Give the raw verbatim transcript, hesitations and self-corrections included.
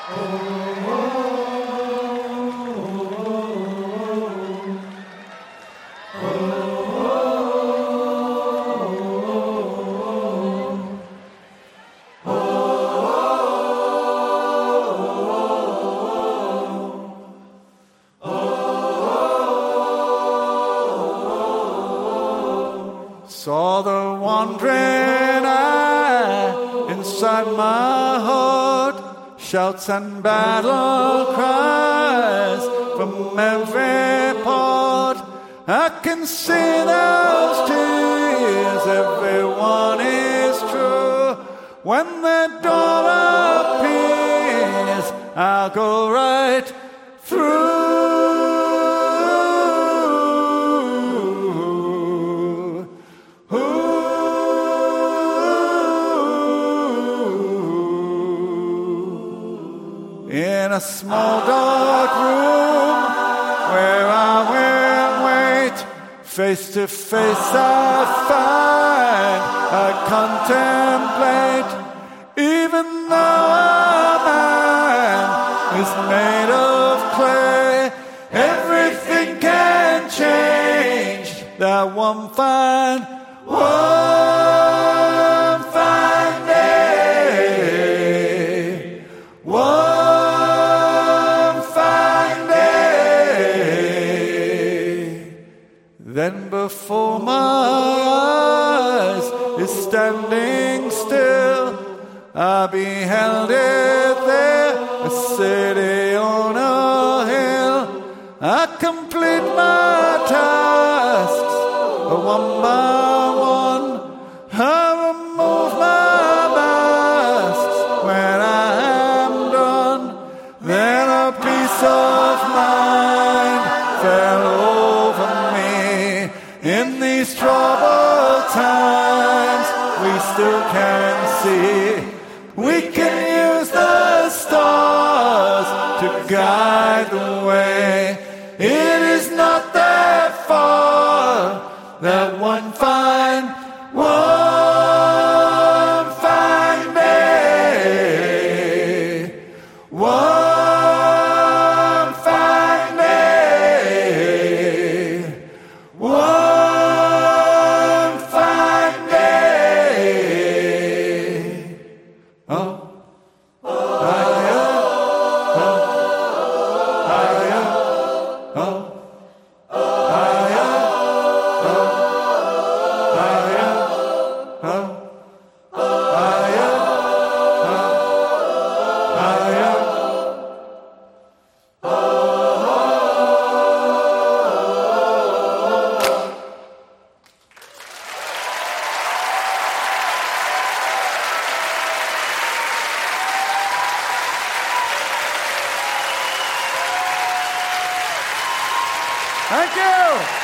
Saw the wandering eye inside my heart, shouts and battle cries from every part. I can see those tears, everyone is true. When the door appears, I'll go right through. In a small dark room where I will wait, face to face I find, I contemplate. Even though a man is made of clay, everything can change that one fine, one fine day. One Then before my eyes is standing still, I beheld it there, a city on a hill. I complete my tasks, one by one. I remove my masks when I am done. Then a peace of mind fell over me. In these troubled times, we still can see. We can use the stars to guide the way. It is not that far, that one fine, one fine day. One fine day. One Thank you.